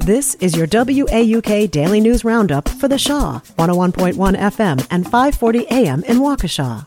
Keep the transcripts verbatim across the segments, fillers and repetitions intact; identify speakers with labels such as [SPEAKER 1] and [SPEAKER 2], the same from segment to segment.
[SPEAKER 1] This is your W A U K Daily News Roundup for the Shaw, one oh one point one F M and five forty A M in Waukesha.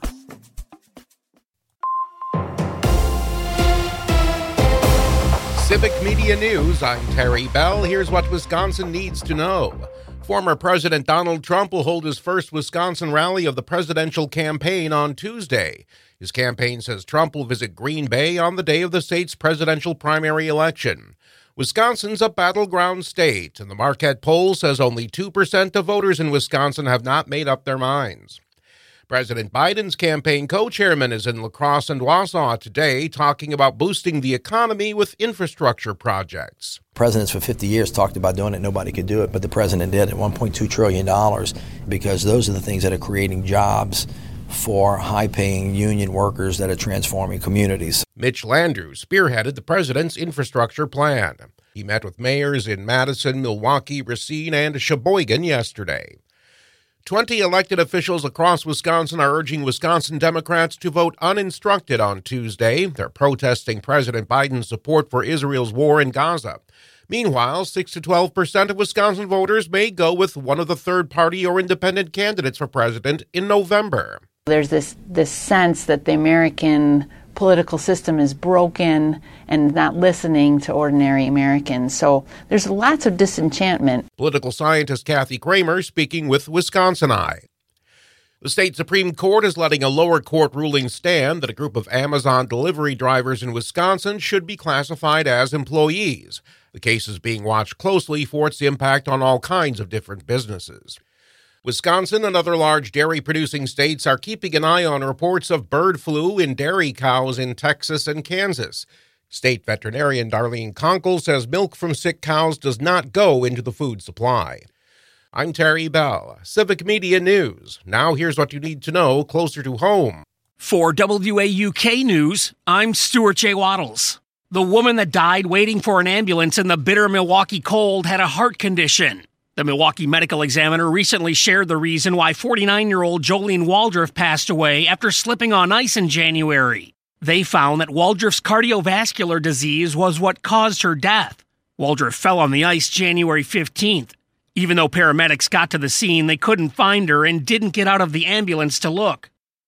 [SPEAKER 2] Civic Media News, I'm Terry Bell. Here's what Wisconsin needs to know. Former President Donald Trump will hold his first Wisconsin rally of the presidential campaign on Tuesday. His campaign says Trump will visit Green Bay on the day of the state's presidential primary election. Wisconsin's a battleground state, and the Marquette poll says only two percent of voters in Wisconsin have not made up their minds. President Biden's campaign co-chairman is in La Crosse and Wausau today talking about boosting the economy with infrastructure projects.
[SPEAKER 3] Presidents for fifty years talked about doing it. Nobody could do it, but the president did at one point two trillion dollars because those are the things that are creating jobs for high-paying union workers that are transforming communities.
[SPEAKER 2] Mitch Landrieu spearheaded the president's infrastructure plan. He met with mayors in Madison, Milwaukee, Racine, and Sheboygan yesterday. Twenty elected officials across Wisconsin are urging Wisconsin Democrats to vote uninstructed on Tuesday. They're protesting President Biden's support for Israel's war in Gaza. Meanwhile, six to twelve percent of Wisconsin voters may go with one of the third-party or independent candidates for president in November.
[SPEAKER 4] There's this, this sense that the American political system is broken and not listening to ordinary Americans. So there's lots of disenchantment.
[SPEAKER 2] Political scientist Kathy Kramer speaking with Wisconsin Eye. The state Supreme Court is letting a lower court ruling stand that a group of Amazon delivery drivers in Wisconsin should be classified as employees. The case is being watched closely for its impact on all kinds of different businesses. Wisconsin and other large dairy-producing states are keeping an eye on reports of bird flu in dairy cows in Texas and Kansas. State veterinarian Darlene Conkle says milk from sick cows does not go into the food supply. I'm Terry Bell, Civic Media News. Now here's what you need to know closer to home.
[SPEAKER 5] For W A U K News, I'm Stuart J. Waddles. The woman that died waiting for an ambulance in the bitter Milwaukee cold had a heart condition. The Milwaukee Medical Examiner recently shared the reason why forty-nine-year-old Jolene Waldriff passed away after slipping on ice in January. They found that Waldriff's cardiovascular disease was what caused her death. Waldriff fell on the ice January fifteenth. Even though paramedics got to the scene, they couldn't find her and didn't get out of the ambulance to look.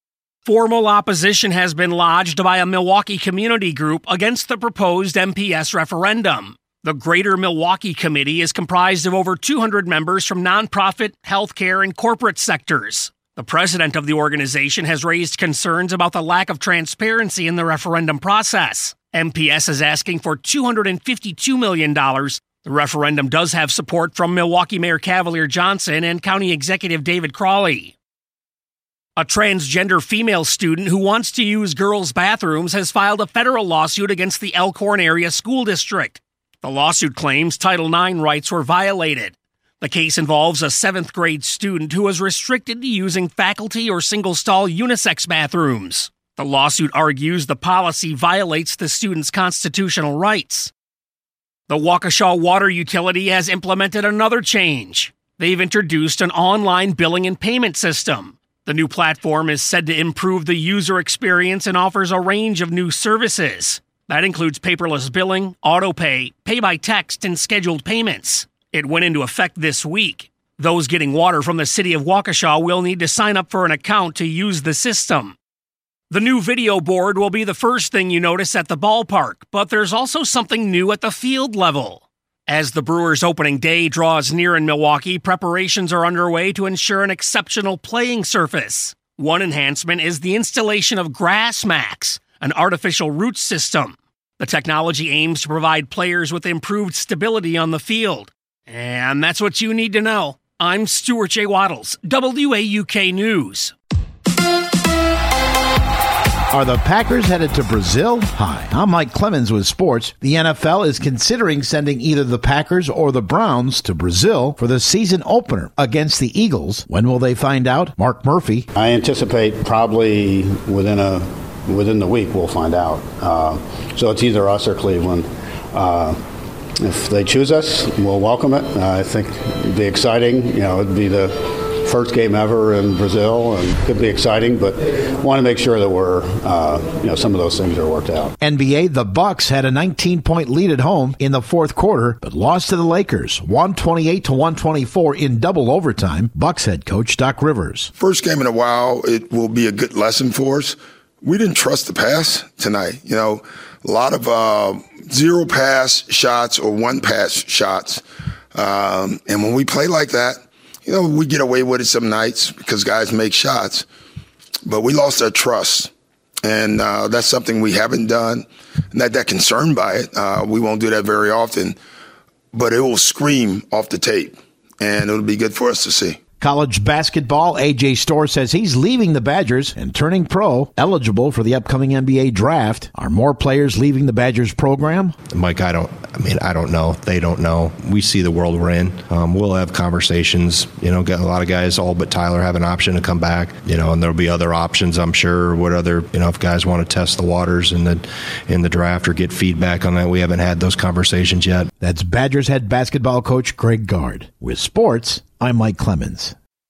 [SPEAKER 5] Formal opposition has been lodged by a Milwaukee community group against the proposed M P S referendum. The Greater Milwaukee Committee is comprised of over two hundred members from nonprofit, healthcare, and corporate sectors. The president of the organization has raised concerns about the lack of transparency in the referendum process. M P S is asking for two hundred fifty-two million dollars. The referendum does have support from Milwaukee Mayor Cavalier Johnson and County Executive David Crawley. A transgender female student who wants to use girls' bathrooms has filed a federal lawsuit against the Elkhorn Area School District. The lawsuit claims Title nine rights were violated. The case involves a seventh grade student who was restricted to using faculty or single-stall unisex bathrooms. The lawsuit argues the policy violates the student's constitutional rights. The Waukesha Water Utility has implemented another change. They've introduced an online billing and payment system. The new platform is said to improve the user experience and offers a range of new services. That includes paperless billing, auto-pay, pay-by-text, and scheduled payments. It went into effect this week. Those getting water from the city of Waukesha will need to sign up for an account to use the system. The new video board will be the first thing you notice at the ballpark, but there's also something new at the field level. As the Brewers' opening day draws near in Milwaukee, preparations are underway to ensure an exceptional playing surface. One enhancement is the installation of GrassMax, an artificial root system. The technology aims to provide players with improved stability on the field. And that's what you need to know. I'm Stuart J. Waddles, W A U K News.
[SPEAKER 6] Are the Packers headed to Brazil? Hi, I'm Mike Clemens with sports. The N F L is considering sending either the Packers or the Browns to Brazil for the season opener against the Eagles. When will they find out? Mark Murphy.
[SPEAKER 7] I anticipate probably within a within the week we'll find out. Uh, so it's either us or Cleveland. Uh, if they choose us, we'll welcome it. Uh, I think it'd be exciting. You know, it'd be the first game ever in Brazil, and could be exciting, but want to make sure that we're, uh, you know, some of those things are worked out.
[SPEAKER 6] N B A, the Bucks had a nineteen-point lead at home in the fourth quarter, but lost to the Lakers, one twenty-eight to one twenty-four in double overtime. Bucks head coach Doc Rivers.
[SPEAKER 8] First game in a while, it will be a good lesson for us. We didn't trust the pass tonight. You know, a lot of uh, zero pass shots or one pass shots. Um, and when we play like that, you know, we get away with it some nights because guys make shots. But we lost our trust. And uh, that's something we haven't done. Not that concerned by it. Uh, we won't do that very often. But it will scream off the tape. And it'll be good for us to see.
[SPEAKER 6] College basketball, A J Storr says he's leaving the Badgers and turning pro, eligible for the upcoming N B A draft. Are more players leaving the Badgers program?
[SPEAKER 9] Mike, I don't, I mean, I don't know. They don't know. We see the world we're in. Um, we'll have conversations. You know, get a lot of guys, all but Tyler, have an option to come back, you know, and there'll be other options, I'm sure. What other, you know, if guys want to test the waters in the, in the draft or get feedback on that, we haven't had those conversations yet.
[SPEAKER 6] That's Badgers head basketball coach Greg Gard. With sports, I'm Mike Clemens.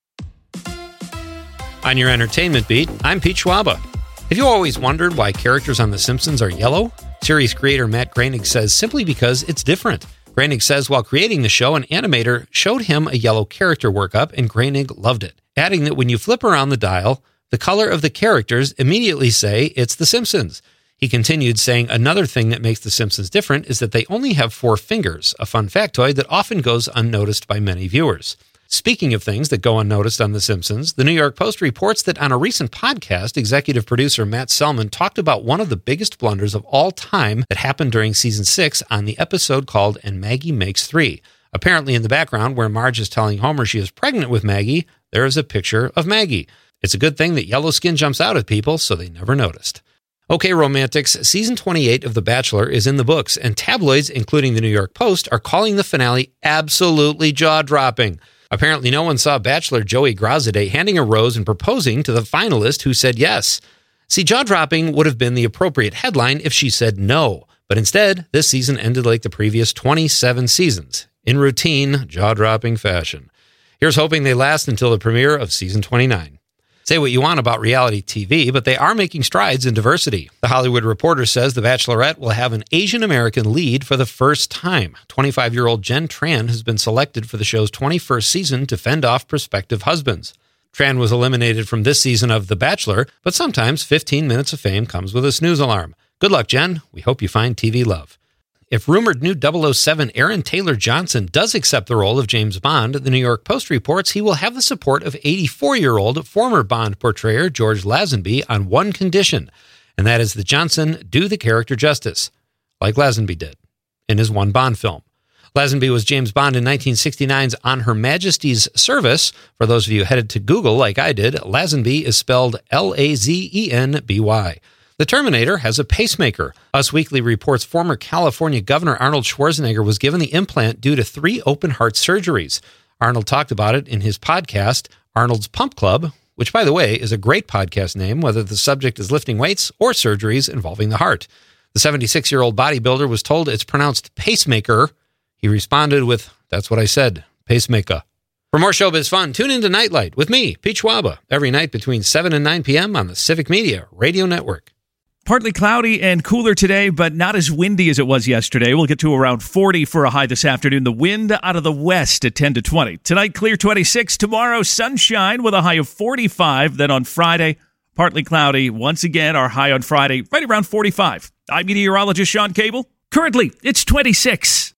[SPEAKER 10] On your entertainment beat, I'm Pete Schwaba. Have you always wondered why characters on The Simpsons are yellow? Series creator Matt Groening says simply because it's different. Groening says while creating the show, an animator showed him a yellow character workup, and Groening loved it, adding that when you flip around the dial, the color of the characters immediately say it's The Simpsons. He continued saying another thing that makes The Simpsons different is that they only have four fingers, a fun factoid that often goes unnoticed by many viewers. Speaking of things that go unnoticed on The Simpsons, the New York Post reports that on a recent podcast, executive producer Matt Selman talked about one of the biggest blunders of all time that happened during season six on the episode called And Maggie Makes Three. Apparently in the background, where Marge is telling Homer she is pregnant with Maggie, there is a picture of Maggie. It's a good thing that yellow skin jumps out at people, so they never noticed. Okay, romantics, season twenty-eight of The Bachelor is in the books, and tabloids, including the New York Post, are calling the finale absolutely jaw-dropping. Apparently no one saw Bachelor Joey Grossaday handing a rose and proposing to the finalist who said yes. See, jaw-dropping would have been the appropriate headline if she said no, but instead, this season ended like the previous twenty-seven seasons, in routine, jaw-dropping fashion. Here's hoping they last until the premiere of season twenty-nine. Say what you want about reality T V, but they are making strides in diversity. The Hollywood Reporter says The Bachelorette will have an Asian American lead for the first time. twenty-five-year-old Jen Tran has been selected for the show's twenty-first season to fend off prospective husbands. Tran was eliminated from this season of The Bachelor, but sometimes fifteen minutes of fame comes with a snooze alarm. Good luck, Jen. We hope you find T V love. If rumored new double oh seven Aaron Taylor Johnson does accept the role of James Bond, the New York Post reports he will have the support of eighty-four-year-old former Bond portrayer George Lazenby on one condition, and that is that Johnson do the character justice, like Lazenby did in his one Bond film. Lazenby was James Bond in nineteen sixty-nine's On Her Majesty's Service. For those of you headed to Google like I did, Lazenby is spelled L A Z E N B Y. The Terminator has a pacemaker. Us Weekly reports former California Governor Arnold Schwarzenegger was given the implant due to three open-heart surgeries. Arnold talked about it in his podcast, Arnold's Pump Club, which, by the way, is a great podcast name, whether the subject is lifting weights or surgeries involving the heart. The seventy-six-year-old bodybuilder was told it's pronounced pacemaker. He responded with, "That's what I said, pacemaker." For more showbiz fun, tune into Nightlight with me, Pete Schwaba, every night between seven and nine p.m. on the Civic Media Radio Network.
[SPEAKER 11] Partly cloudy and cooler today, but not as windy as it was yesterday. We'll get to around forty for a high this afternoon. The wind out of the west at ten to twenty. Tonight, clear twenty-six. Tomorrow, sunshine with a high of forty-five. Then on Friday, partly cloudy. Once again, our high on Friday, right around forty-five. I'm meteorologist Sean Cable. Currently, it's twenty-six.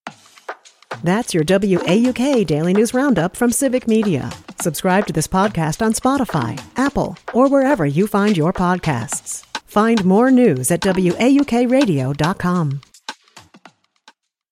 [SPEAKER 1] That's your W A U K Daily News Roundup from Civic Media. Subscribe to this podcast on Spotify, Apple, or wherever you find your podcasts. Find more news at W A U K radio dot com.